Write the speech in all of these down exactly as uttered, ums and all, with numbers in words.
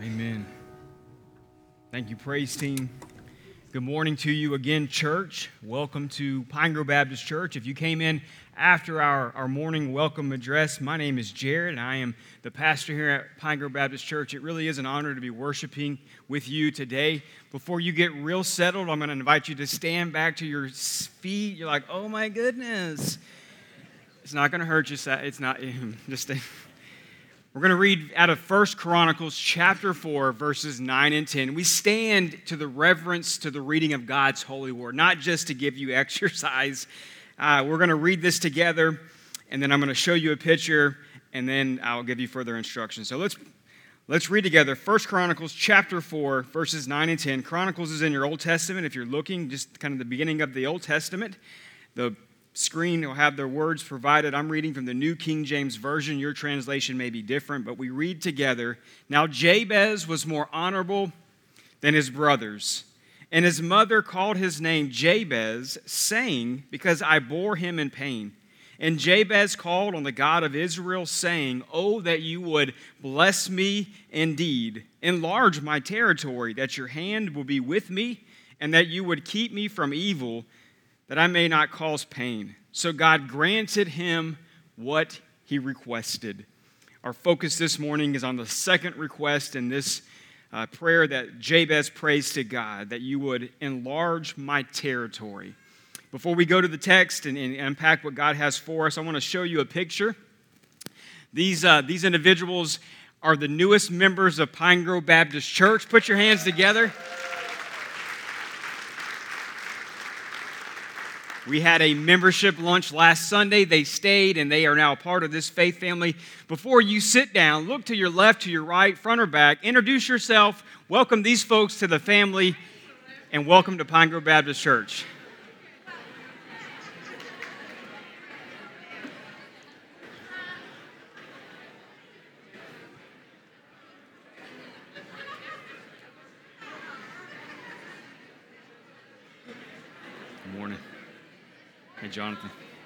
Amen. Thank you, praise team. Good morning to you again, church. Welcome to Pine Grove Baptist Church. If you came in after our, our morning welcome address, my name is Jared, and I am the pastor here at Pine Grove Baptist Church. It really is an honor to be worshiping with you today. Before you get real settled, I'm going to invite you to stand back to your feet. You're like, oh my goodness. It's not going to hurt you. It's not, just stay. We're going to read out of First Chronicles chapter four, verses nine and ten. We stand to the reverence to the reading of God's holy word, not just to give you exercise. Uh, we're going to read this together, and then I'm going to show you a picture, and then I'll give you further instructions. So let's let's read together First Chronicles chapter four, verses nine and ten. Chronicles is in your Old Testament. If you're looking, just kind of the beginning of the Old Testament. The screen will have their words provided. I'm reading from the New King James Version. Your translation may be different, but we read together. Now Jabez was more honorable than his brothers, and his mother called his name Jabez, saying, because I bore him in pain. And Jabez called on the God of Israel, saying, oh, that you would bless me indeed, enlarge my territory, that your hand will be with me, and that you would keep me from evil, that I may not cause pain. So God granted him what he requested. Our focus this morning is on the second request in this uh, prayer that Jabez prays to God, that you would enlarge my territory. Before we go to the text and, and unpack what God has for us, I want to show you a picture. These, uh, these individuals are the newest members of Pine Grove Baptist Church. Put your hands together. We had a membership lunch last Sunday. They stayed, and they are now a part of this faith family. Before you sit down, look to your left, to your right, front or back. Introduce yourself. Welcome these folks to the family, and welcome to Pine Grove Baptist Church. Good morning. Hey, Jonathan.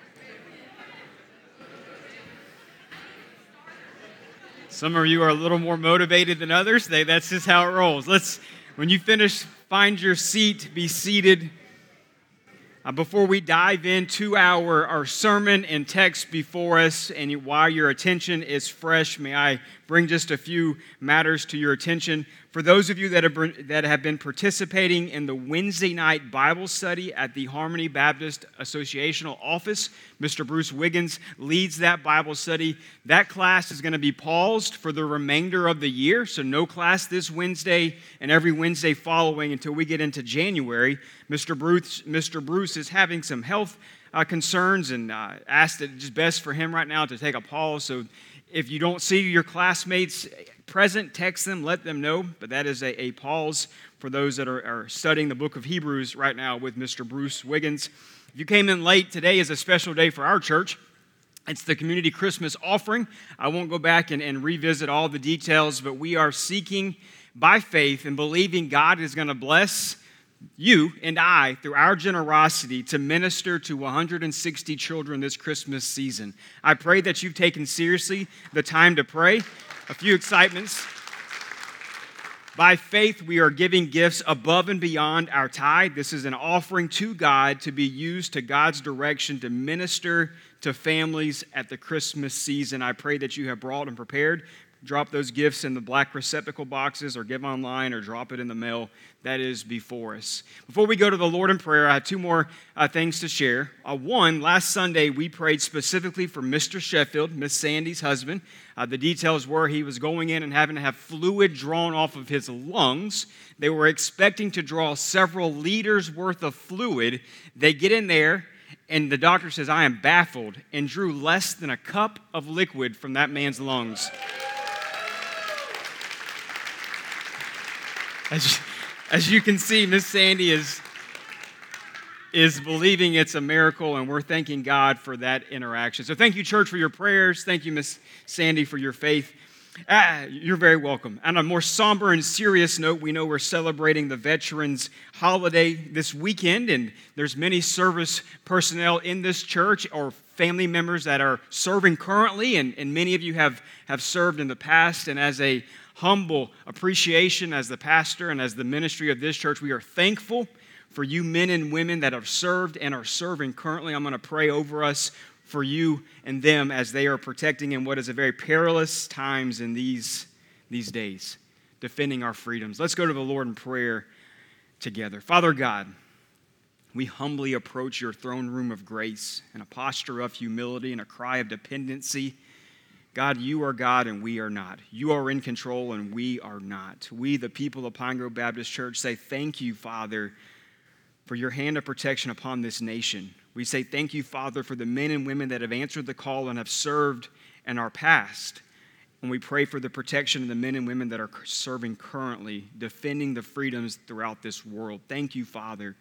Some of you are a little more motivated than others. They, that's just how it rolls. Let's, when you finish, find your seat, be seated. Uh, before we dive into our, our sermon and text before us, and while your attention is fresh, may I bring just a few matters to your attention. For those of you that have, that have been participating in the Wednesday night Bible study at the Harmony Baptist Associational office, Mister Bruce Wiggins leads that Bible study. That class is going to be paused for the remainder of the year, so no class this Wednesday and every Wednesday following until we get into January. Mister Bruce, Mister Bruce is having some health uh, concerns and uh, asked that it's best for him right now to take a pause. So if you don't see your classmates present, text them, let them know. But that is a, a pause for those that are, are studying the book of Hebrews right now with Mister Bruce Wiggins. If you came in late, today is a special day for our church. It's the community Christmas offering. I won't go back and, and revisit all the details, but we are seeking by faith and believing God is going to bless you and I, through our generosity, to minister to one hundred sixty children this Christmas season. I pray that you've taken seriously the time to pray. A few excitements. By faith, we are giving gifts above and beyond our tithe. This is an offering to God to be used to God's direction to minister to families at the Christmas season. I pray that you have brought and prepared. Drop those gifts in the black receptacle boxes or give online or drop it in the mail that is before us. Before we go to the Lord in prayer, I have two more uh, things to share. Uh, one, last Sunday we prayed specifically for Mister Sheffield, Miss Sandy's husband. Uh, the details were he was going in and having to have fluid drawn off of his lungs. They were expecting to draw several liters worth of fluid. They get in there, and the doctor says, I am baffled, and drew less than a cup of liquid from that man's lungs. As, as you can see, Miss Sandy is, is believing it's a miracle, and we're thanking God for that interaction. So thank you, church, for your prayers. Thank you, Miss Sandy, for your faith. Ah, you're very welcome. On a more somber and serious note, we know we're celebrating the Veterans holiday this weekend, and there's many service personnel in this church or family members that are serving currently, and, and many of you have, have served in the past. And as a humble appreciation as the pastor and as the ministry of this church. We are thankful for you men and women that have served and are serving currently. I'm going to pray over us for you and them as they are protecting in what is a very perilous times in these, these days, defending our freedoms. Let's go to the Lord in prayer together. Father God, we humbly approach your throne room of grace in a posture of humility and a cry of dependency. God, you are God and we are not. You are in control and we are not. We, the people of Pine Grove Baptist Church, say thank you, Father, for your hand of protection upon this nation. We say thank you, Father, for the men and women that have answered the call and have served in our past. And we pray for the protection of the men and women that are serving currently, defending the freedoms throughout this world. Thank you, Father,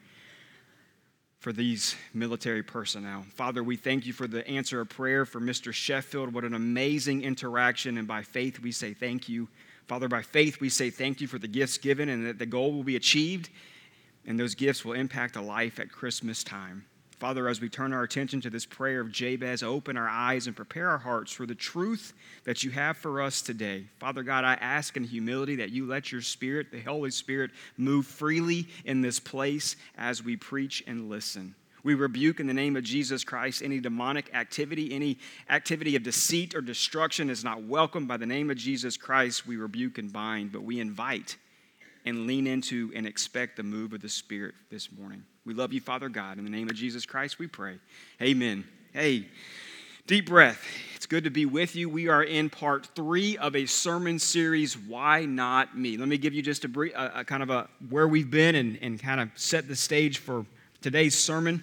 for these military personnel. Father, we thank you for the answer of prayer for Mister Sheffield. What an amazing interaction, and by faith we say thank you. Father, by faith we say thank you for the gifts given and that the goal will be achieved, and those gifts will impact a life at Christmas time. Father, as we turn our attention to this prayer of Jabez, open our eyes and prepare our hearts for the truth that you have for us today. Father God, I ask in humility that you let your Spirit, the Holy Spirit, move freely in this place as we preach and listen. We rebuke in the name of Jesus Christ any demonic activity, any activity of deceit or destruction is not welcomed by the name of Jesus Christ. We rebuke and bind, but we invite and lean into and expect the move of the Spirit this morning. We love you, Father God. In the name of Jesus Christ, we pray. Amen. Hey, deep breath. It's good to be with you. We are in part three of a sermon series, Why Not Me? Let me give you just a, brief, a, a kind of a where we've been and, and kind of set the stage for today's sermon.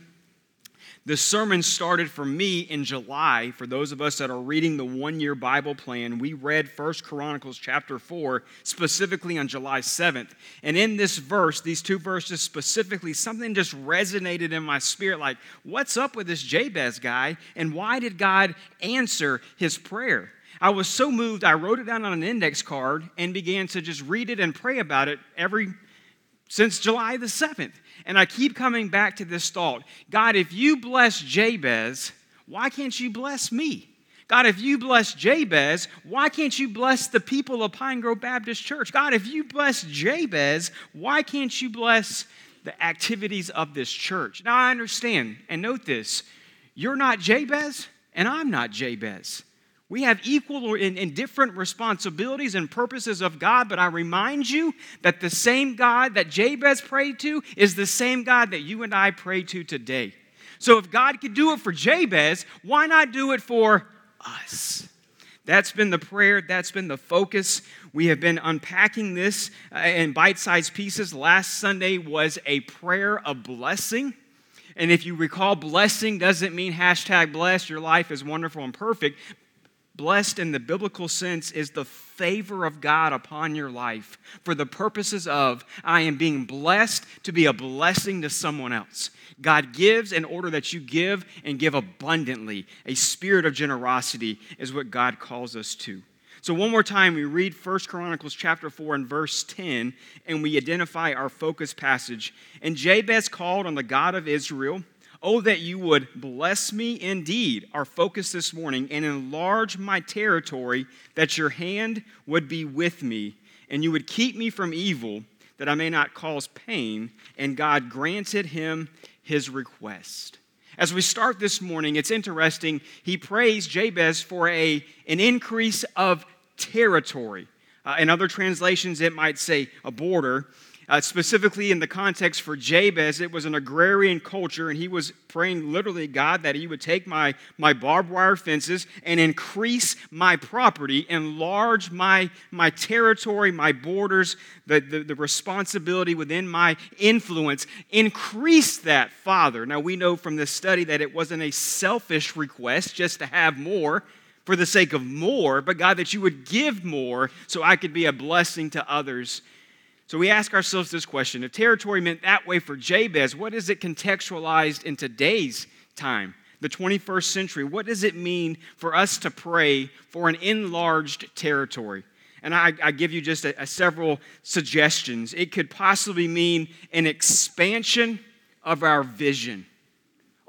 The sermon started for me in July. For those of us that are reading the one-year Bible plan, we read First Chronicles chapter four, specifically on July seventh. And in this verse, these two verses specifically, something just resonated in my spirit, like, what's up with this Jabez guy, and why did God answer his prayer? I was so moved, I wrote it down on an index card and began to just read it and pray about it every since July the seventh. And I keep coming back to this thought. God, if you bless Jabez, why can't you bless me? God, if you bless Jabez, why can't you bless the people of Pine Grove Baptist Church? God, if you bless Jabez, why can't you bless the activities of this church? Now, I understand, and note this, you're not Jabez, and I'm not Jabez. We have equal and different responsibilities and purposes of God, but I remind you that the same God that Jabez prayed to is the same God that you and I pray to today. So if God could do it for Jabez, why not do it for us? That's been the prayer. That's been the focus. We have been unpacking this in bite-sized pieces. Last Sunday was a prayer of blessing. And if you recall, blessing doesn't mean hashtag blessed, your life is wonderful and perfect. Blessed in the biblical sense is the favor of God upon your life for the purposes of I am being blessed to be a blessing to someone else. God gives in order that you give and give abundantly. A spirit of generosity is what God calls us to. So one more time, we read First Chronicles chapter four and verse ten, and we identify our focus passage. And Jabez called on the God of Israel, oh, that you would bless me indeed, our focus this morning, and enlarge my territory, that your hand would be with me, and you would keep me from evil, that I may not cause pain. And God granted him his request. As we start this morning, it's interesting, he prays Jabez for a, an increase of territory. Uh, in other translations, it might say a border. Uh, specifically in the context for Jabez, it was an agrarian culture, and he was praying literally, God, that he would take my, my barbed wire fences and increase my property, enlarge my, my territory, my borders, the, the, the responsibility within my influence. Increase that, Father. Now, we know from this study that it wasn't a selfish request just to have more for the sake of more, but God, that you would give more so I could be a blessing to others. So we ask ourselves this question. If territory meant that way for Jabez, what is it contextualized in today's time, the twenty-first century? What does it mean for us to pray for an enlarged territory? And I, I give you just a, a several suggestions. It could possibly mean an expansion of our vision.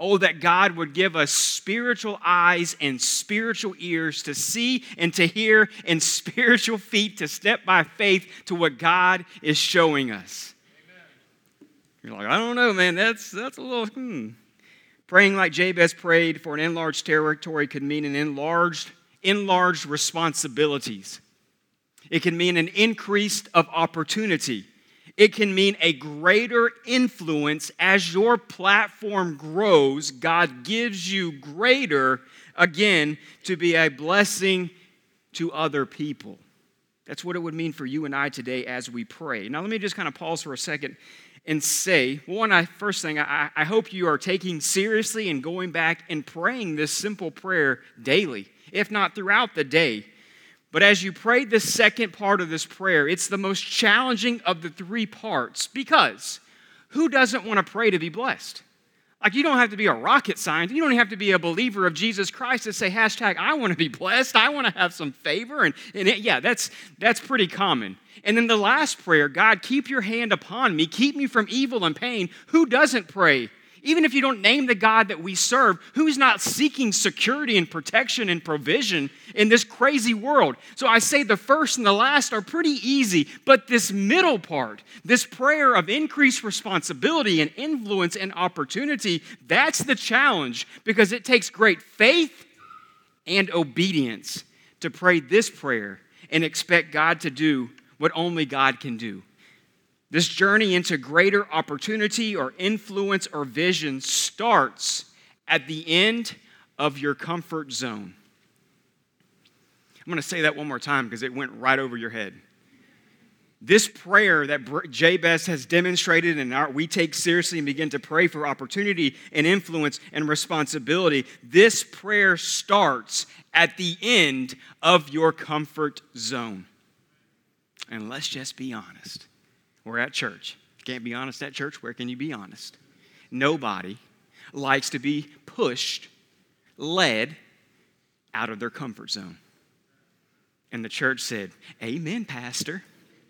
Oh, that God would give us spiritual eyes and spiritual ears to see and to hear and spiritual feet to step by faith to what God is showing us. Amen. You're like, I don't know, man. That's, that's a little, hmm. Praying like Jabez prayed for an enlarged territory could mean an enlarged, enlarged responsibilities. It can mean an increase of opportunity. It can mean a greater influence as your platform grows. God gives you greater, again, to be a blessing to other people. That's what it would mean for you and I today as we pray. Now, let me just kind of pause for a second and say, one, I, first thing, I, I hope you are taking seriously and going back and praying this simple prayer daily, if not throughout the day. But as you pray the second part of this prayer, it's the most challenging of the three parts because who doesn't want to pray to be blessed? Like, you don't have to be a rocket scientist. You don't have to be a believer of Jesus Christ to say, hashtag, I want to be blessed. I want to have some favor. And, and it, yeah, that's, that's pretty common. And then the last prayer, God, keep your hand upon me. Keep me from evil and pain. Who doesn't pray? Even if you don't name the God that we serve, who's not seeking security and protection and provision in this crazy world? So I say the first and the last are pretty easy, but this middle part, this prayer of increased responsibility and influence and opportunity, that's the challenge because it takes great faith and obedience to pray this prayer and expect God to do what only God can do. This journey into greater opportunity or influence or vision starts at the end of your comfort zone. I'm going to say that one more time because it went right over your head. This prayer that Jabez has demonstrated and our, we take seriously and begin to pray for opportunity and influence and responsibility, this prayer starts at the end of your comfort zone. And let's just be honest. We're at church. You can't be honest at church. Where can you be honest? Nobody likes to be pushed, led out of their comfort zone. And the church said, amen, pastor.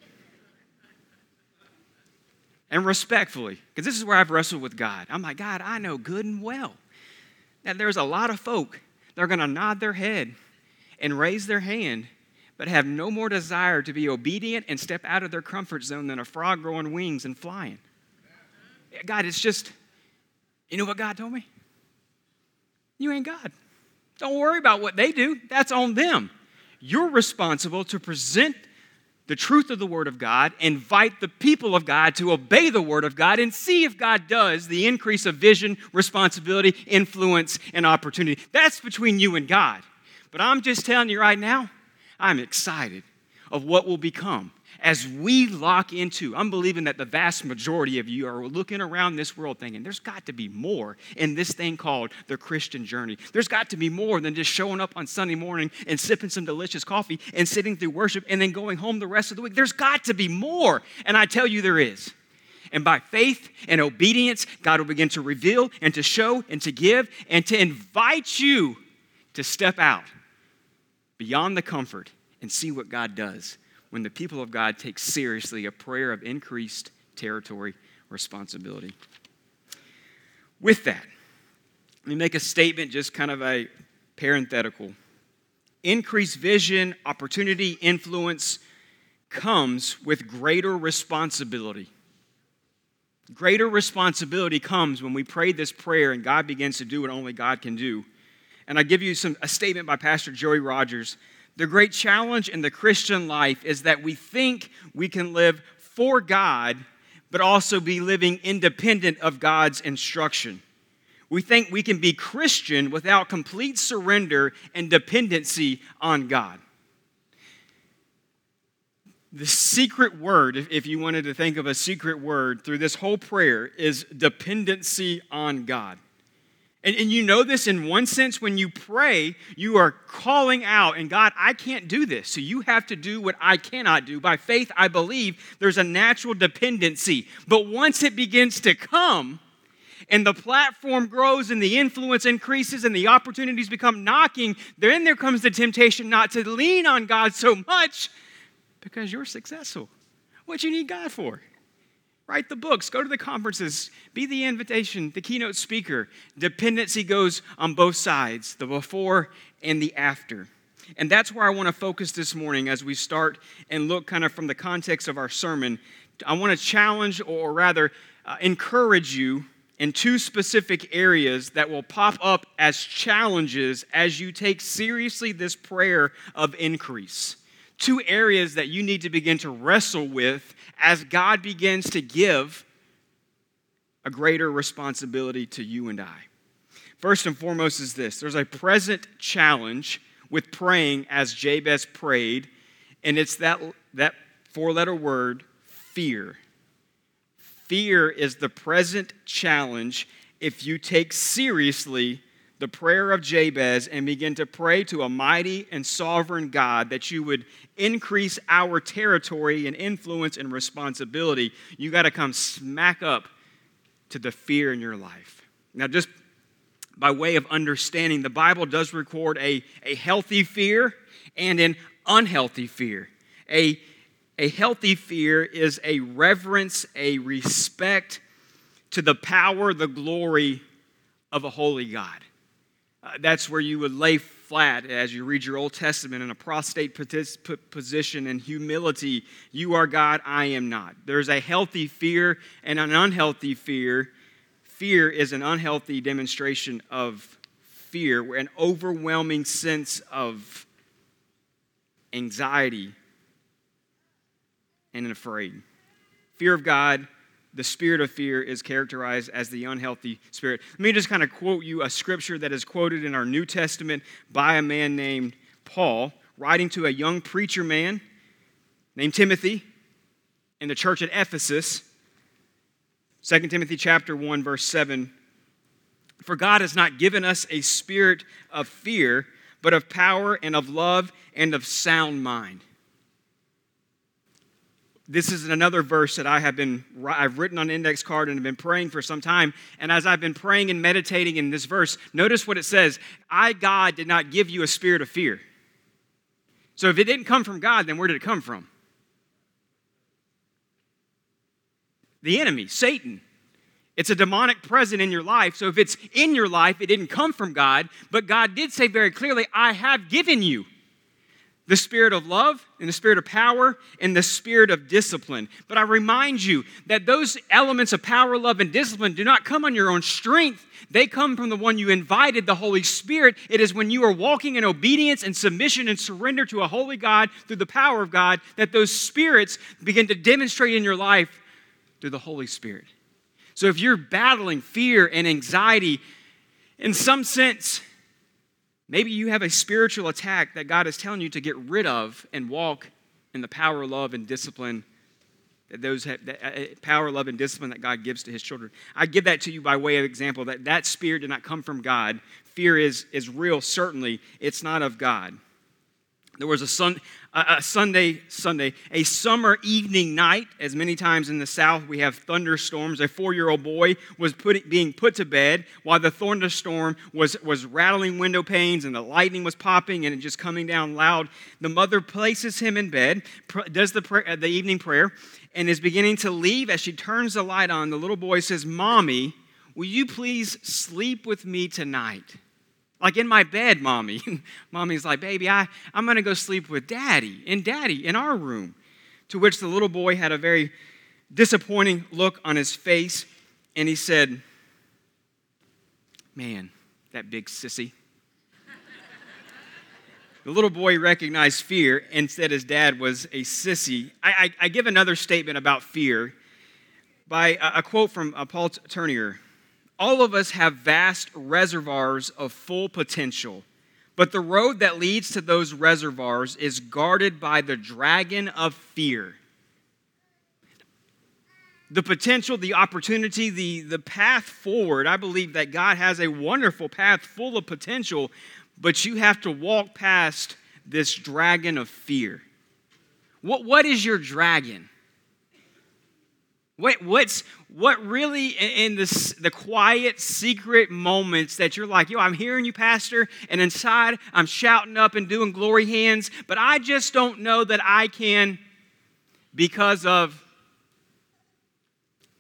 And respectfully, because this is where I've wrestled with God. I'm like, God, I know good and well that there's a lot of folk that are going to nod their head and raise their hand but have no more desire to be obedient and step out of their comfort zone than a frog growing wings and flying. God, it's just, you know what God told me? You ain't God. Don't worry about what they do. That's on them. You're responsible to present the truth of the Word of God, invite the people of God to obey the Word of God, and see if God does the increase of vision, responsibility, influence, and opportunity. That's between you and God. But I'm just telling you right now, I'm excited of what will become as we lock into. I'm believing that the vast majority of you are looking around this world thinking, there's got to be more in this thing called the Christian journey. There's got to be more than just showing up on Sunday morning and sipping some delicious coffee and sitting through worship and then going home the rest of the week. There's got to be more. And I tell you there is. And by faith and obedience, God will begin to reveal and to show and to give and to invite you to step out beyond the comfort and see what God does when the people of God take seriously a prayer of increased territory responsibility. With that, let me make a statement, just kind of a parenthetical. Increased vision, opportunity, influence comes with greater responsibility. Greater responsibility comes when we pray this prayer and God begins to do what only God can do. And I give you some a statement by Pastor Joey Rogers. The great challenge in the Christian life is that we think we can live for God, but also be living independent of God's instruction. We think we can be Christian without complete surrender and dependency on God. The secret word, if you wanted to think of a secret word through this whole prayer, is dependency on God. And, and you know this in one sense, when you pray, you are calling out, and God, I can't do this, so you have to do what I cannot do. By faith, I believe there's a natural dependency. But once it begins to come, and the platform grows, and the influence increases, and the opportunities become knocking, then there comes the temptation not to lean on God so much, because you're successful. What you need God for? Write the books, go to the conferences, be the invitation, the keynote speaker. Dependency goes on both sides, the before and the after. And that's where I want to focus this morning as we start and look kind of from the context of our sermon. I want to challenge, or rather uh, encourage you in two specific areas that will pop up as challenges as you take seriously this prayer of increase. Two areas that you need to begin to wrestle with as God begins to give a greater responsibility to you and I. First and foremost is this. There's a present challenge with praying as Jabez prayed, and it's that, that four-letter word, fear. Fear is the present challenge if you take seriously the prayer of Jabez and begin to pray to a mighty and sovereign God that you would increase our territory and influence and responsibility. You got to come smack up to the fear in your life. Now, just by way of understanding, the Bible does record a, a healthy fear and an unhealthy fear. A, a healthy fear is a reverence, a respect to the power, the glory of a holy God. Uh, that's where you would lay flat as you read your Old Testament in a prostrate position in humility. You are God, I am not. There's a healthy fear and an unhealthy fear. Fear is an unhealthy demonstration of fear, an overwhelming sense of anxiety and afraid. Fear of God, the spirit of fear, is characterized as the unhealthy spirit. Let me just kind of quote you a scripture that is quoted in our New Testament by a man named Paul, writing to a young preacher man named Timothy in the church at Ephesus. Second Timothy chapter one, verse seven. For God has not given us a spirit of fear, but of power and of love and of sound mind. This is another verse that I have been, I've written on an index card and have been praying for some time. And as I've been praying and meditating in this verse, notice what it says. I, God, did not give you a spirit of fear. So if it didn't come from God, then where did it come from? The enemy, Satan. It's a demonic presence in your life. So if it's in your life, it didn't come from God. But God did say very clearly, I have given you the spirit of love and the spirit of power and the spirit of discipline. But I remind you that those elements of power, love, and discipline do not come on your own strength. They come from the one you invited, the Holy Spirit. It is when you are walking in obedience and submission and surrender to a holy God through the power of God that those spirits begin to demonstrate in your life through the Holy Spirit. So if you're battling fear and anxiety, in some sense, maybe you have a spiritual attack that God is telling you to get rid of and walk in the power, love, and discipline that those have, that, uh, power, love, and discipline that God gives to His children. I give that to you by way of example that that spirit did not come from God. Fear is is real, certainly. It's not of God. There was a, sun, a, a Sunday, Sunday, a summer evening night, as many times in the South we have thunderstorms. A four-year-old boy was put, being put to bed while the thunderstorm was, was rattling window panes and the lightning was popping and it just coming down loud. The mother places him in bed, does the, prayer, the evening prayer, and is beginning to leave. As she turns the light on, the little boy says, Mommy, will you please sleep with me tonight? Like in my bed, Mommy. Mommy's like, baby, I, I'm going to go sleep with Daddy, and Daddy in our room. To which the little boy had a very disappointing look on his face, and he said, man, that big sissy. The little boy recognized fear and said his dad was a sissy. I, I, I give another statement about fear by a, a quote from uh, Paul Tournier. All of us have vast reservoirs of full potential, but the road that leads to those reservoirs is guarded by the dragon of fear. The potential, the opportunity, the, the path forward, I believe that God has a wonderful path full of potential, but you have to walk past this dragon of fear. What, what is your dragon? What, what's, what really in this, the quiet, secret moments that you're like, yo, I'm hearing you, Pastor, and inside I'm shouting up and doing glory hands, but I just don't know that I can because of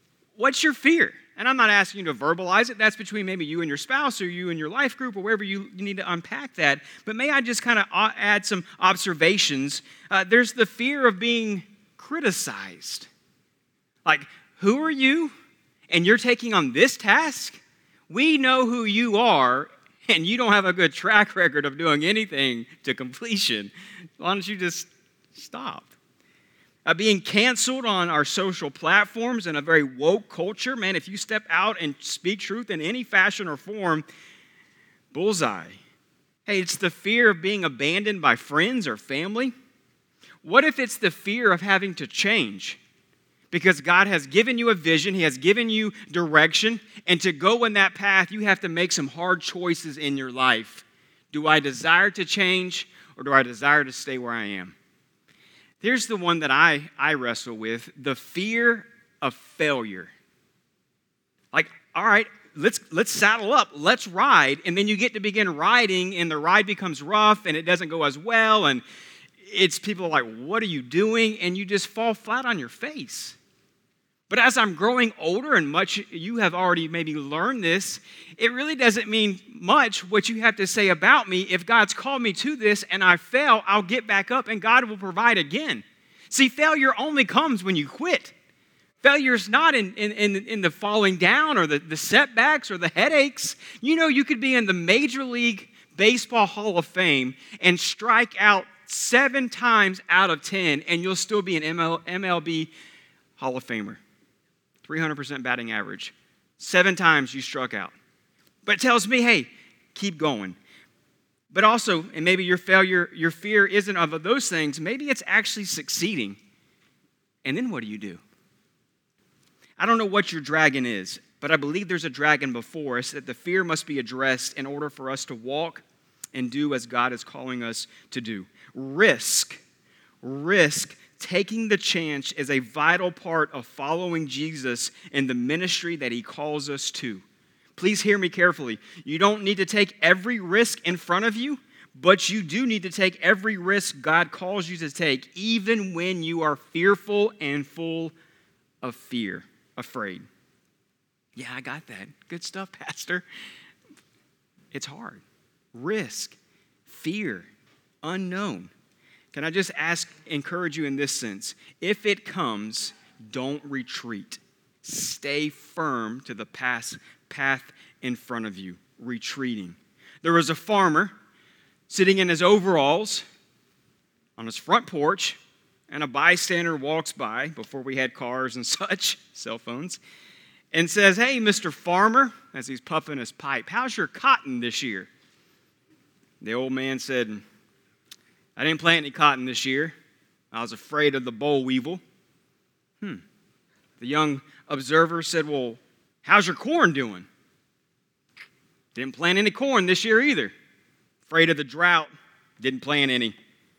what's your fear? And I'm not asking you to verbalize it. That's between maybe you and your spouse or you and your life group or wherever you, you need to unpack that. But may I just kind of add some observations? Uh, there's the fear of being criticized. Like, who are you? And you're taking on this task? We know who you are, and you don't have a good track record of doing anything to completion. Why don't you just stop? Uh, being canceled on our social platforms in a very woke culture. Man, if you step out and speak truth in any fashion or form, bullseye. Hey, it's the fear of being abandoned by friends or family. What if it's the fear of having to change? Because God has given you a vision, He has given you direction, and to go in that path, you have to make some hard choices in your life. Do I desire to change, or do I desire to stay where I am? Here's the one that I, I wrestle with, the fear of failure. Like, all right, let's let's saddle up, let's ride, and then you get to begin riding, and the ride becomes rough, and it doesn't go as well, and it's people are like, what are you doing? And you just fall flat on your face. But as I'm growing older, and much you have already maybe learned this, it really doesn't mean much what you have to say about me. If God's called me to this and I fail, I'll get back up and God will provide again. See, failure only comes when you quit. Failure is not in, in, in, in the falling down or the, the setbacks or the headaches. You know, you could be in the Major League Baseball Hall of Fame and strike out seven times out of ten, and you'll still be an M L B Hall of Famer. three hundred percent batting average. Seven times you struck out. But it tells me, hey, keep going. But also, and maybe your failure, your fear isn't of those things. Maybe it's actually succeeding. And then what do you do? I don't know what your dragon is, but I believe there's a dragon before us that the fear must be addressed in order for us to walk and do as God is calling us to do. Risk, risk taking the chance is a vital part of following Jesus in the ministry that He calls us to. Please hear me carefully. You don't need to take every risk in front of you, but you do need to take every risk God calls you to take, even when you are fearful and full of fear, afraid. Yeah, I got that. Good stuff, Pastor. It's hard. Risk, fear, unknown. Can I just ask, encourage you in this sense? If it comes, don't retreat. Stay firm to the path, path in front of you, retreating. There was a farmer sitting in his overalls on his front porch, and a bystander walks by before we had cars and such, cell phones, and says, "Hey, Mister Farmer," as he's puffing his pipe, "how's your cotton this year?" The old man said, "I didn't plant any cotton this year. I was afraid of the boll weevil." Hmm. The young observer said, "Well, how's your corn doing?" "Didn't plant any corn this year either. Afraid of the drought. Didn't plant any."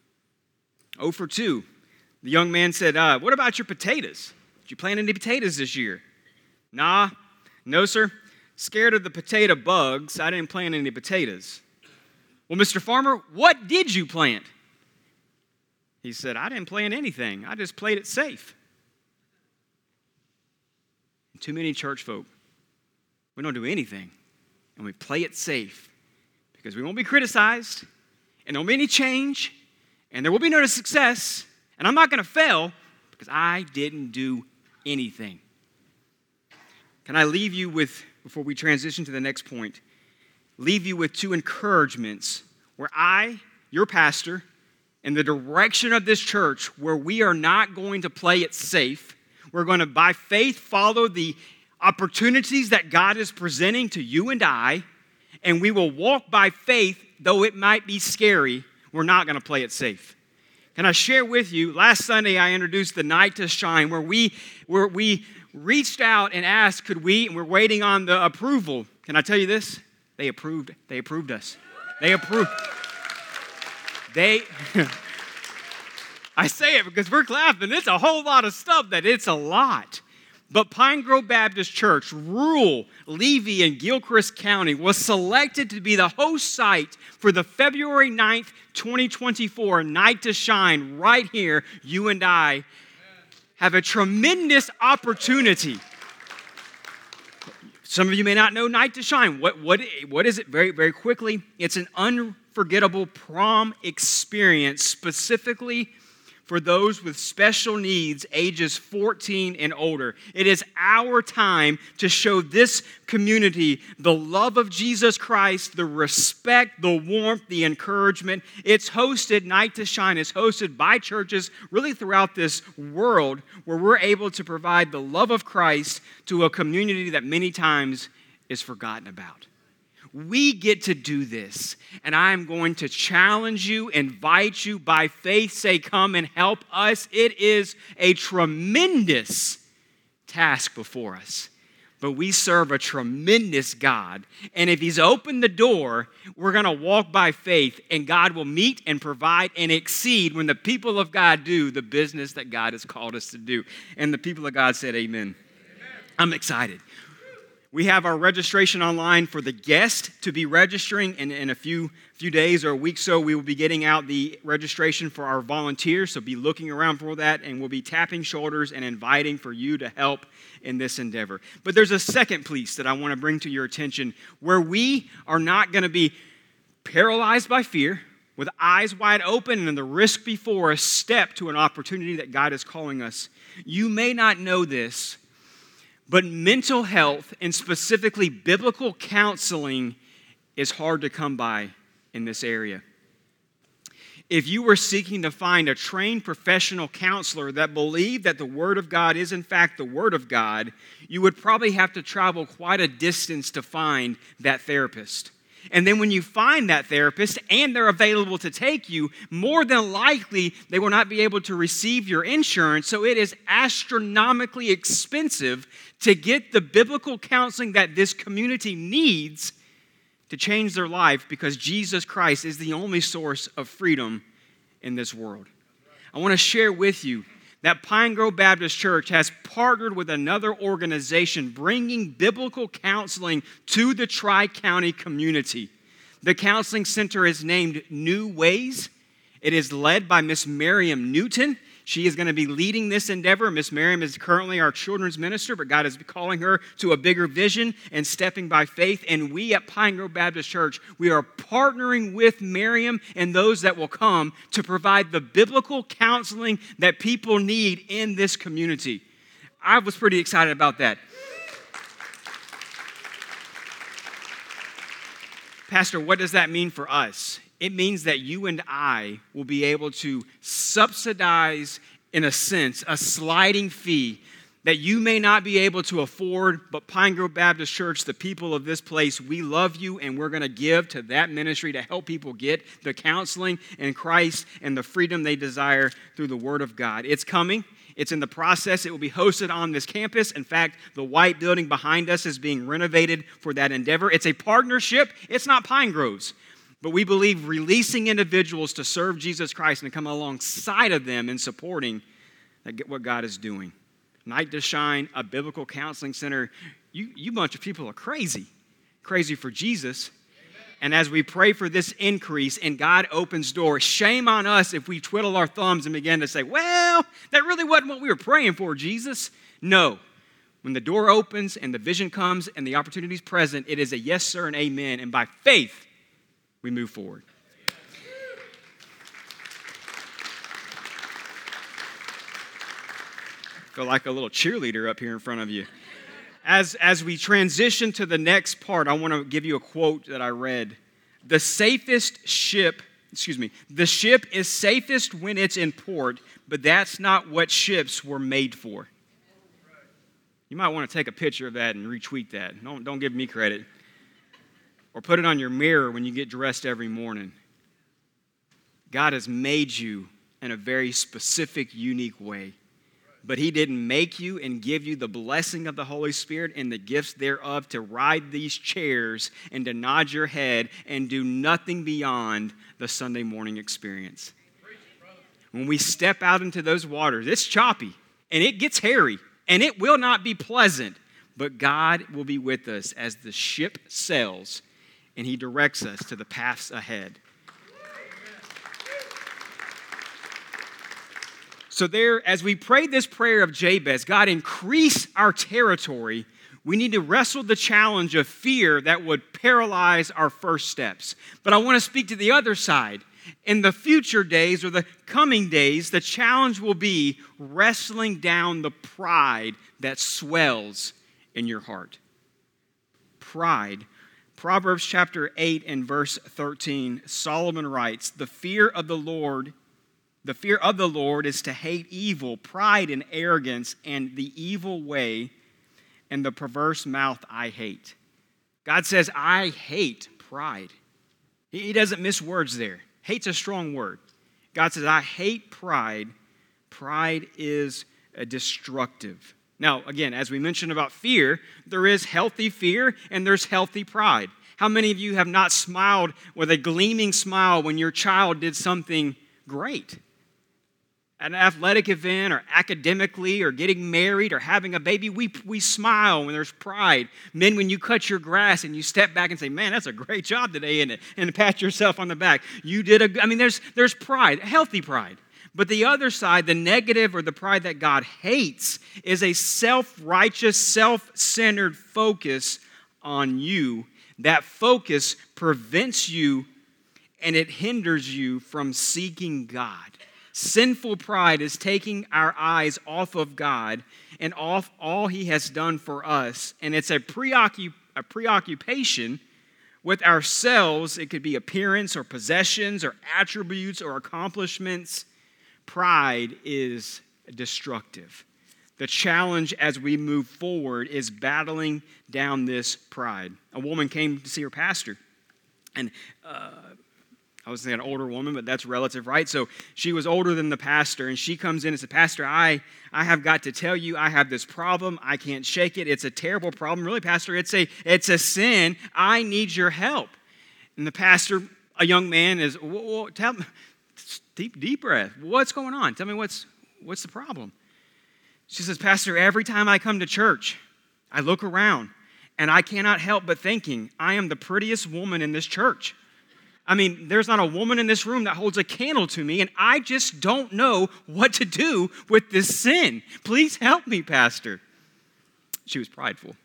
oh for two. The young man said, uh, "What about your potatoes? Did you plant any potatoes this year?" "Nah, no, sir. Scared of the potato bugs. I didn't plant any potatoes." "Well, Mister Farmer, what did you plant?" He said, "I didn't plant anything. I just played it safe." Too many church folk, we don't do anything, and we play it safe because we won't be criticized, and there won't be any change, and there will be no success, and I'm not going to fail because I didn't do anything. Can I leave you with, before we transition to the next point, leave you with two encouragements where I, your pastor, in the direction of this church, where we are not going to play it safe. We're going to, by faith, follow the opportunities that God is presenting to you and I, and we will walk by faith, though it might be scary. We're not going to play it safe. Can I share with you, last Sunday I introduced the Night to Shine, where we, where we reached out and asked, could we, and we're waiting on the approval. Can I tell you this? They approved, they approved us. They approved. They, I say it because we're clapping. It's a whole lot of stuff that it's a lot. But Pine Grove Baptist Church, rural Levy in Gilchrist County, was selected to be the host site for the February ninth, twenty twenty-four Night to Shine right here. You and I have a tremendous opportunity Some of you may not know Night to Shine. What, what, what is it? Very, very quickly, it's an unforgettable prom experience specifically for those with special needs ages fourteen and older. It is our time to show this community the love of Jesus Christ, the respect, the warmth, the encouragement. It's hosted, Night to Shine is hosted by churches really throughout this world where we're able to provide the love of Christ to a community that many times is forgotten about. We get to do this, and I am going to challenge you, invite you by faith, say, come and help us. It is a tremendous task before us, but we serve a tremendous God, and if He's opened the door, we're going to walk by faith, and God will meet and provide and exceed when the people of God do the business that God has called us to do. And the people of God said, amen. Amen. I'm excited. We have our registration online for the guest to be registering, and in a few few days or a week so, we will be getting out the registration for our volunteers, so be looking around for that, and we'll be tapping shoulders and inviting for you to help in this endeavor. But there's a second piece that I want to bring to your attention where we are not going to be paralyzed by fear, with eyes wide open and the risk before us, step to an opportunity that God is calling us. You may not know this, but mental health, and specifically biblical counseling, is hard to come by in this area. If you were seeking to find a trained professional counselor that believed that the Word of God is in fact the Word of God, you would probably have to travel quite a distance to find that therapist. And then when you find that therapist and they're available to take you, more than likely they will not be able to receive your insurance. So it is astronomically expensive to get the biblical counseling that this community needs to change their life, because Jesus Christ is the only source of freedom in this world. I want to share with you that Pine Grove Baptist Church has partnered with another organization bringing biblical counseling to the Tri-County community. The counseling center is named New Ways. It is led by Miss Miriam Newton. She is going to be leading this endeavor. Miss Miriam is currently our children's minister, but God is calling her to a bigger vision and stepping by faith. And we at Pine Grove Baptist Church, we are partnering with Miriam and those that will come to provide the biblical counseling that people need in this community. I was pretty excited about that. Pastor, what does that mean for us? It means that you and I will be able to subsidize, in a sense, a sliding fee that you may not be able to afford, but Pine Grove Baptist Church, the people of this place, we love you, and we're going to give to that ministry to help people get the counseling in Christ and the freedom they desire through the Word of God. It's coming. It's in the process. It will be hosted on this campus. In fact, the white building behind us is being renovated for that endeavor. It's a partnership. It's not Pine Grove's. But we believe releasing individuals to serve Jesus Christ and come alongside of them in supporting what God is doing. Night to Shine, a biblical counseling center. You, you bunch of people are crazy. Crazy for Jesus. And as we pray for this increase and God opens doors, shame on us if we twiddle our thumbs and begin to say, well, that really wasn't what we were praying for, Jesus. No. When the door opens and the vision comes and the opportunity is present, it is a yes, sir, and amen. And by faith, we move forward. I feel like a little cheerleader up here in front of you. As, as we transition to the next part, I want to give you a quote that I read. The safest ship, excuse me, the ship is safest when it's in port, but that's not what ships were made for. You might want to take a picture of that and retweet that. Don't, don't give me credit. Or put it on your mirror when you get dressed every morning. God has made you in a very specific, unique way. But He didn't make you and give you the blessing of the Holy Spirit and the gifts thereof to ride these chairs and to nod your head and do nothing beyond the Sunday morning experience. When we step out into those waters, it's choppy and it gets hairy and it will not be pleasant. But God will be with us as the ship sails and He directs us to the paths ahead. So there, as we prayed this prayer of Jabez, God, increase our territory, We need to wrestle the challenge of fear that would paralyze our first steps. But I want to speak to the other side. In the future days or the coming days, the challenge will be wrestling down the pride that swells in your heart. Pride. Proverbs chapter eight and verse thirteen, Solomon writes, "The fear of the Lord, the fear of the Lord is to hate evil, pride and arrogance, and the evil way, and the perverse mouth I hate." God says, I hate pride. He doesn't miss words there. Hate's a strong word. God says, I hate pride. Pride is destructive. Now, again, as we mentioned about fear, there is healthy fear and there's healthy pride. How many of you have not smiled with a gleaming smile when your child did something great? At an athletic event or academically or getting married or having a baby, we, we smile when there's pride. Men, when you cut your grass and you step back and say, man, that's a great job today, isn't it? And pat yourself on the back. You did a, I mean, there's, there's pride, healthy pride. But the other side, the negative or the pride that God hates, is a self-righteous, self-centered focus on you. That focus prevents you and it hinders you from seeking God. Sinful pride is taking our eyes off of God and off all He has done for us. And it's a, preoccup- a preoccupation with ourselves. It could be appearance or possessions or attributes or accomplishments. Pride is destructive. The challenge as we move forward is battling down this pride. A woman came to see her pastor, and uh, I was saying an older woman, but that's relative, right? So she was older than the pastor, and she comes in and says, Pastor, I, I have got to tell you, I have this problem. I can't shake it. It's a terrible problem. Really, Pastor, it's a, it's a sin. I need your help. And the pastor, a young man, is, whoa, whoa, tell me, deep, deep breath. What's going on? Tell me what's, what's the problem? She says, Pastor, every time I come to church, I look around, and I cannot help but thinking, I am the prettiest woman in this church. I mean, there's not a woman in this room that holds a candle to me, and I just don't know what to do with this sin. Please help me, Pastor. She was prideful.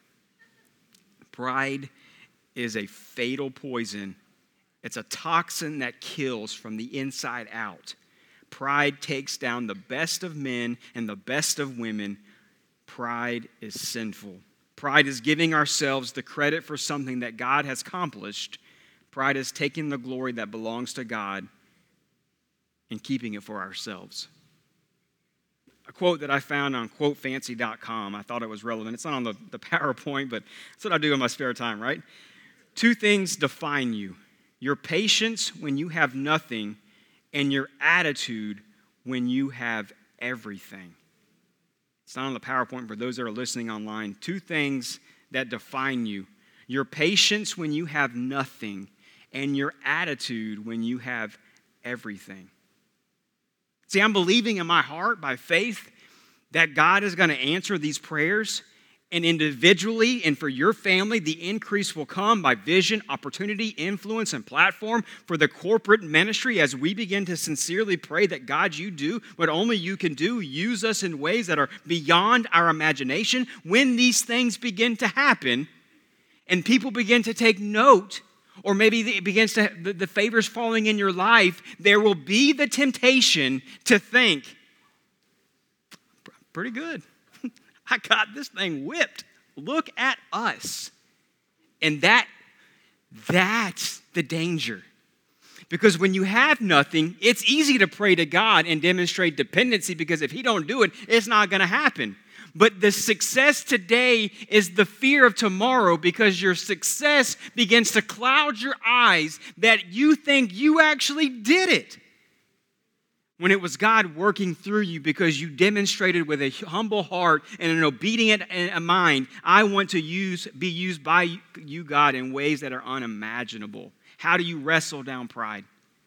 Pride is a fatal poison. It's a toxin that kills from the inside out. Pride takes down the best of men and the best of women. Pride is sinful. Pride is giving ourselves the credit for something that God has accomplished. Pride is taking the glory that belongs to God and keeping it for ourselves. A quote that I found on quote fancy dot com, I thought it was relevant. It's not on the, the PowerPoint, but that's what I do in my spare time, right? Two things define you: your patience when you have nothing, and your attitude when you have everything. It's not on the PowerPoint for those that are listening online. Two things that define you: your patience when you have nothing, and your attitude when you have everything. See, I'm believing in my heart by faith that God is going to answer these prayers, and individually and for your family, the increase will come by vision, opportunity, influence, and platform for the corporate ministry as we begin to sincerely pray that God, you do what only you can do. Use us in ways that are beyond our imagination. When these things begin to happen and people begin to take note, or maybe it begins to, the, the favors falling in your life, there will be the temptation to think, pretty good. I got this thing whipped. Look at us. And that, that's the danger. Because when you have nothing, it's easy to pray to God and demonstrate dependency, because if He don't do it, it's not going to happen. But the success today is the fear of tomorrow, because your success begins to cloud your eyes that you think you actually did it, when it was God working through you, because you demonstrated with a humble heart and an obedient mind, I want to use be used by you, God, in ways that are unimaginable. How do you wrestle down pride?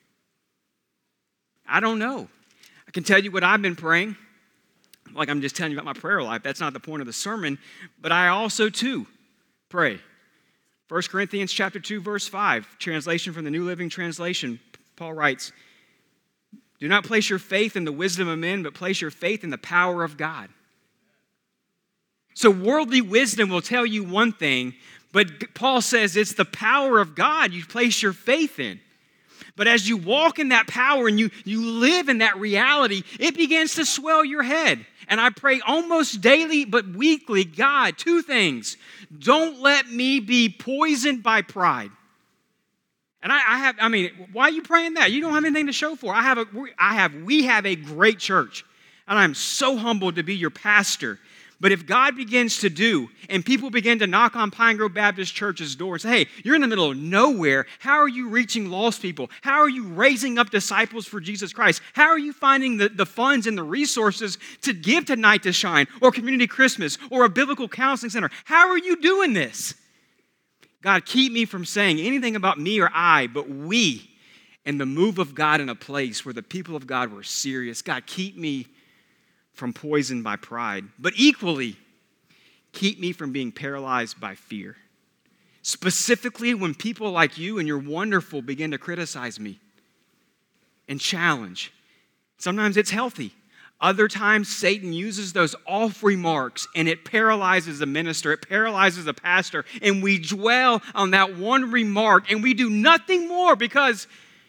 I don't know. I can tell you what I've been praying. Like I'm just telling you about my prayer life. That's not the point of the sermon. But I also, too, pray. First Corinthians chapter two, verse five, translation from the New Living Translation. Paul writes, do not place your faith in the wisdom of men, but place your faith in the power of God. So worldly wisdom will tell you one thing, but Paul says it's the power of God you place your faith in. But as you walk in that power and you, you live in that reality, it begins to swell your head. And I pray almost daily but weekly, God, two things. Don't let me be poisoned by pride. And I, I have, I mean, why are you praying that? You don't have anything to show for. I have a, I have, we have a great church. And I'm so humbled to be your pastor. But if God begins to do, and people begin to knock on Pine Grove Baptist Church's door and say, hey, you're in the middle of nowhere. How are you reaching lost people? How are you raising up disciples for Jesus Christ? How are you finding the, the funds and the resources to give to Night to Shine or Community Christmas or a biblical counseling center? How are you doing this? God, keep me from saying anything about me or I, but we and the move of God in a place where the people of God were serious. God, keep me from poison by pride, but equally, keep me from being paralyzed by fear. Specifically, when people like you and you're wonderful begin to criticize me and challenge. Sometimes it's healthy. Other times, Satan uses those off remarks and it paralyzes the minister, it paralyzes the pastor, and we dwell on that one remark and we do nothing more because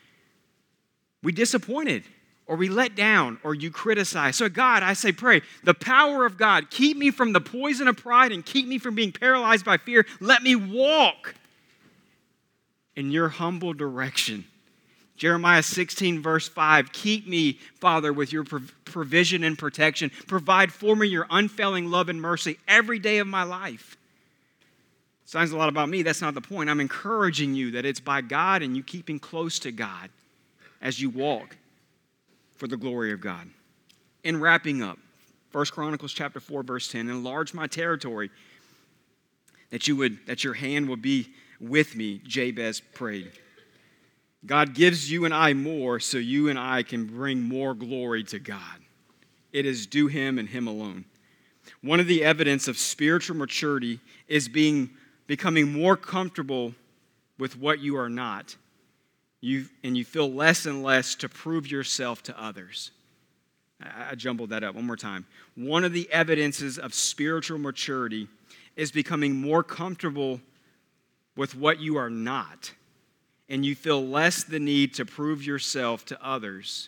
we disappointed. Or we let down, or you criticize. So God, I say, pray, the power of God, keep me from the poison of pride and keep me from being paralyzed by fear. Let me walk in your humble direction. Jeremiah sixteen, verse five, keep me, Father, with your provision and protection. Provide for me your unfailing love and mercy every day of my life. Sounds a lot about me. That's not the point. I'm encouraging you that it's by God and you keeping close to God as you walk for the glory of God. In wrapping up, First Chronicles chapter four, verse ten, enlarge my territory, that you would, that your hand will be with me, Jabez prayed. God gives you and I more so you and I can bring more glory to God. It is due him and him alone. One of the evidence of spiritual maturity is being becoming more comfortable with what you are not. You, and you feel less and less to prove yourself to others. I, I jumbled that up one more time. One of the evidences of spiritual maturity is becoming more comfortable with what you are not. And you feel less the need to prove yourself to others.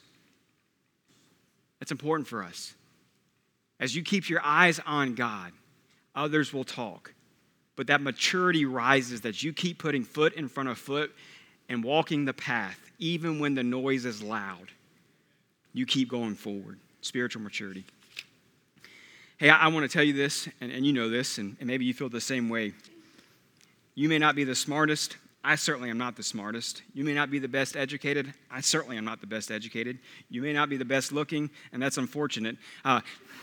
That's important for us. As you keep your eyes on God, others will talk. But that maturity rises, that you keep putting foot in front of foot and walking the path, even when the noise is loud. You keep going forward. Spiritual maturity. Hey, I, I want to tell you this, and, and you know this, and, and maybe you feel the same way. You may not be the smartest. I certainly am not the smartest. You may not be the best educated. I certainly am not the best educated. You may not be the best looking, and that's unfortunate. Uh,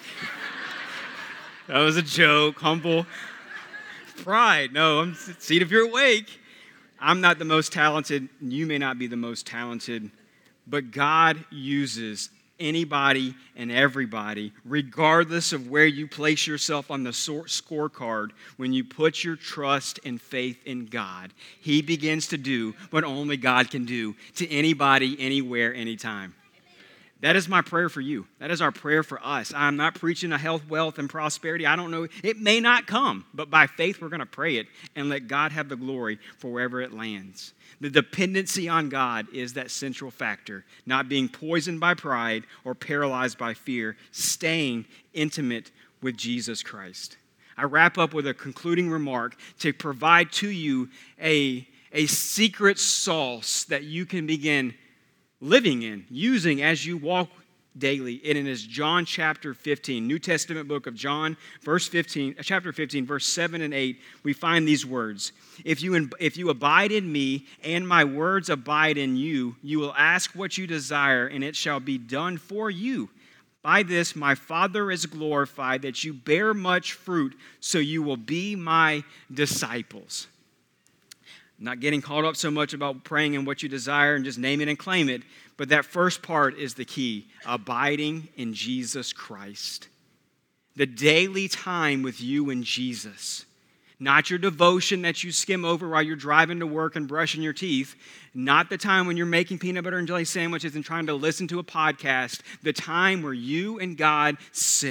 that was a joke, humble. Pride. No, I'm, see if you're awake. I'm not the most talented. You may not be the most talented. But God uses anybody and everybody, regardless of where you place yourself on the scorecard, when you put your trust and faith in God. He begins to do what only God can do to anybody, anywhere, anytime. That is my prayer for you. That is our prayer for us. I'm not preaching a health, wealth, and prosperity. I don't know. It may not come, but by faith, we're going to pray it and let God have the glory for wherever it lands. The dependency on God is that central factor, not being poisoned by pride or paralyzed by fear, staying intimate with Jesus Christ. I wrap up with a concluding remark to provide to you a, a secret sauce that you can begin living in, using as you walk daily. And it is John chapter fifteen, New Testament book of John, verse fifteen, chapter fifteen, verse seven and eight. We find these words. If you, if you abide in me and my words abide in you, you will ask what you desire and it shall be done for you. By this my Father is glorified, that you bear much fruit, so you will be my disciples. Not getting caught up so much about praying and what you desire and just name it and claim it, but that first part is the key, abiding in Jesus Christ. The daily time with you and Jesus. Not your devotion that you skim over while you're driving to work and brushing your teeth. Not the time when you're making peanut butter and jelly sandwiches and trying to listen to a podcast. The time where you and God sit.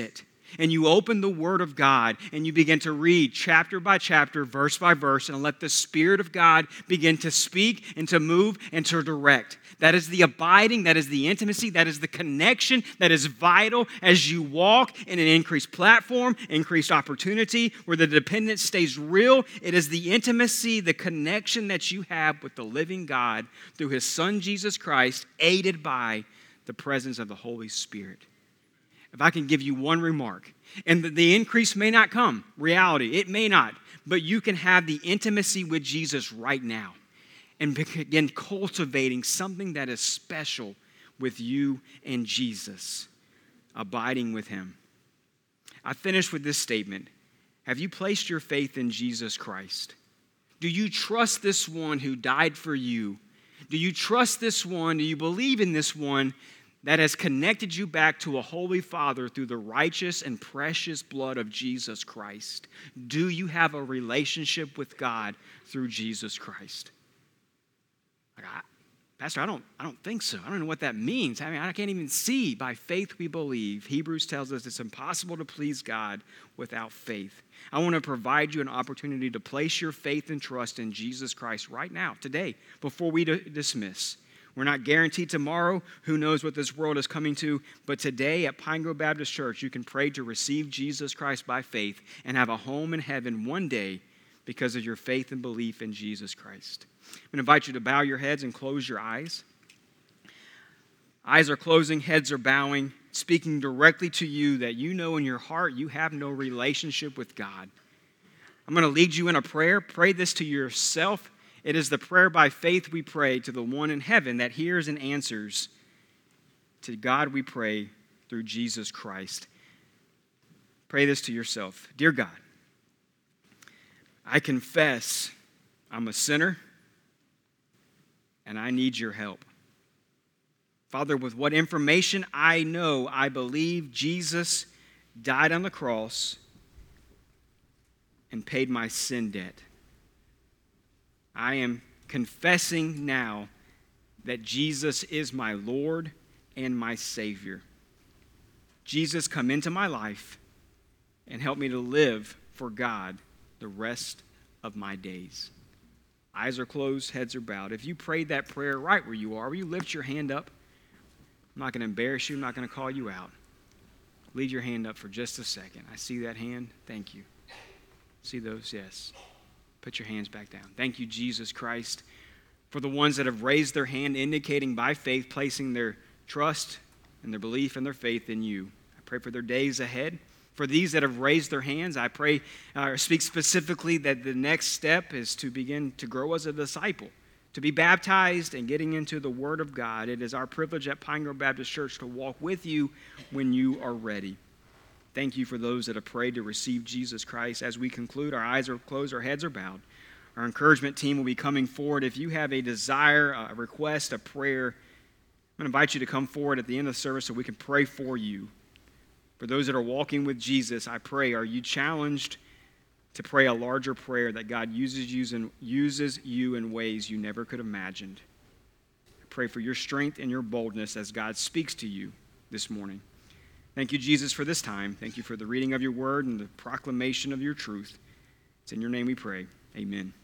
and you open the Word of God and you begin to read chapter by chapter, verse by verse, and let the Spirit of God begin to speak and to move and to direct. That is the abiding, that is the intimacy, that is the connection that is vital as you walk in an increased platform, increased opportunity, where the dependence stays real. It is the intimacy, the connection that you have with the living God through His Son, Jesus Christ, aided by the presence of the Holy Spirit. If I can give you one remark, and the, the increase may not come, reality, it may not, but you can have the intimacy with Jesus right now and begin cultivating something that is special with you and Jesus, abiding with Him. I finish with this statement. Have you placed your faith in Jesus Christ? Do you trust this one who died for you? Do you trust this one? Do you believe in this one that has connected you back to a holy Father through the righteous and precious blood of Jesus Christ? Do you have a relationship with God through Jesus Christ? Like, I, Pastor, I don't, I don't think so. I don't know what that means. I mean, I can't even see. By faith we believe. Hebrews tells us it's impossible to please God without faith. I want to provide you an opportunity to place your faith and trust in Jesus Christ right now, today, before we d- dismiss. We're not guaranteed tomorrow. Who knows what this world is coming to? But today at Pine Grove Baptist Church, you can pray to receive Jesus Christ by faith and have a home in heaven one day because of your faith and belief in Jesus Christ. I'm going to invite you to bow your heads and close your eyes. Eyes are closing, heads are bowing, speaking directly to you that you know in your heart you have no relationship with God. I'm going to lead you in a prayer. Pray this to yourself. It is the prayer by faith we pray to the one in heaven that hears and answers. To God we pray through Jesus Christ. Pray this to yourself. Dear God, I confess I'm a sinner and I need your help. Father, with what information I know, I believe Jesus died on the cross and paid my sin debt. I am confessing now that Jesus is my Lord and my Savior. Jesus, come into my life and help me to live for God the rest of my days. Eyes are closed, heads are bowed. If you prayed that prayer right where you are, will you lift your hand up? I'm not going to embarrass you. I'm not going to call you out. Leave your hand up for just a second. I see that hand. Thank you. See those? Yes. Put your hands back down. Thank you, Jesus Christ, for the ones that have raised their hand, indicating by faith, placing their trust and their belief and their faith in you. I pray for their days ahead. For these that have raised their hands, I pray, uh, speak specifically that the next step is to begin to grow as a disciple, to be baptized and getting into the Word of God. It is our privilege at Pine Grove Baptist Church to walk with you when you are ready. Thank you for those that have prayed to receive Jesus Christ. As we conclude, our eyes are closed, our heads are bowed. Our encouragement team will be coming forward. If you have a desire, a request, a prayer, I'm going to invite you to come forward at the end of the service so we can pray for you. For those that are walking with Jesus, I pray, are you challenged to pray a larger prayer that God uses you in, uses you in ways you never could have imagined? I pray for your strength and your boldness as God speaks to you this morning. Thank you, Jesus, for this time. Thank you for the reading of your word and the proclamation of your truth. It's in your name we pray. Amen.